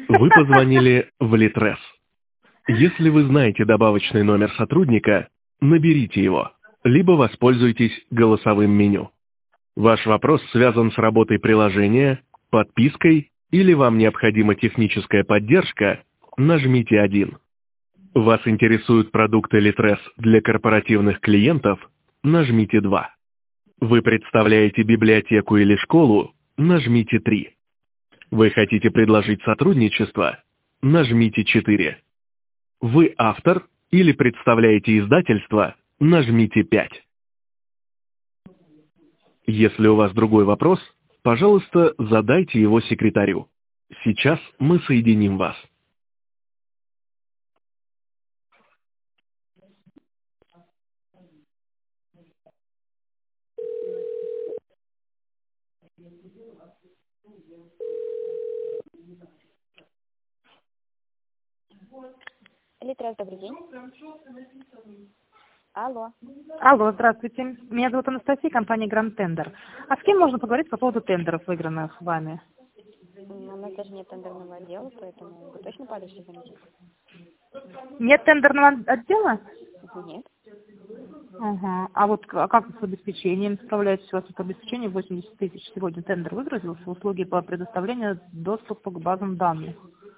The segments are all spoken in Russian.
Вы позвонили в Литрес. Если вы знаете добавочный номер сотрудника, наберите его, либо воспользуйтесь голосовым меню. Ваш вопрос связан с работой приложения, подпиской или вам необходима техническая поддержка, нажмите 1. Вас интересуют продукты Литрес для корпоративных клиентов, нажмите 2. Вы представляете библиотеку или школу, нажмите 3. Вы хотите предложить сотрудничество, нажмите 4. Вы автор или представляете издательство, нажмите 5. Если у вас другой вопрос, пожалуйста, задайте его секретарю. Сейчас мы соединим вас. Литрес, добрый день. Алло. Алло, здравствуйте. Меня зовут Анастасия, компания Grand Tender. А с кем можно поговорить по поводу тендеров, выигранных вами? У нас даже нет тендерного отдела, поэтому вы точно по адресу звоните? Нет тендерного отдела? Нет. Ага. А вот как с обеспечением справляетесь? У вас тут обеспечение 80 тысяч. Сегодня тендер выгрузился, услуги по предоставлению доступа к базам данных.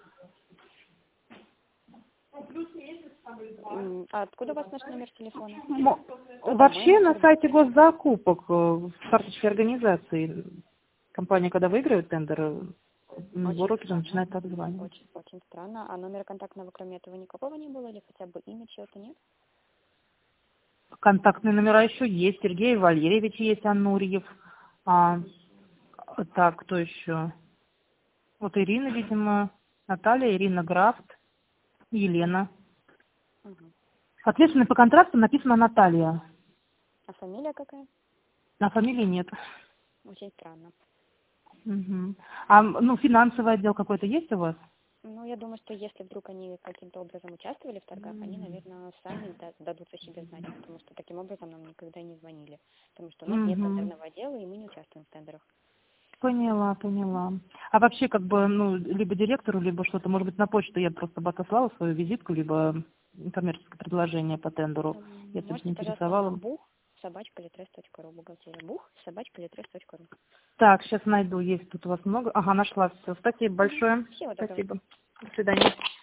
А откуда у вас наш номер телефона? Вообще на сайте госзакупок, в карточке организации, компания, когда выиграет тендер, брокер начинает обзванивать. Очень странно. А номера контактного, кроме этого, никакого не было? Или хотя бы имя чего-то нет? Контактные номера еще есть. Сергей Валерьевич есть, Аннурьев. Так, кто еще? Вот Ирина, видимо, Наталья, Ирина Графт, Елена. Угу. Соответственно, по контракту написано Наталья. А фамилия какая? А фамилии нет. Очень странно. Угу. А финансовый отдел какой-то есть у вас? Я думаю, что если вдруг они каким-то образом участвовали в торгах, они, наверное, сами дадут о себе знать, потому что таким образом нам никогда не звонили. Потому что у нас нет тендерного отдела, и мы не участвуем в тендерах. Поняла. А вообще, либо директору, либо что-то, может быть, на почту я просто бы отослала свою визитку, либо коммерческое предложение по тендеру, если бы интересовало. buch@litres.ru, бухгалтерия buch@litres.ru. Так, сейчас найду, есть тут у вас много. Ага, нашла все. Спасибо большое. Всего доброго. Спасибо. До свидания.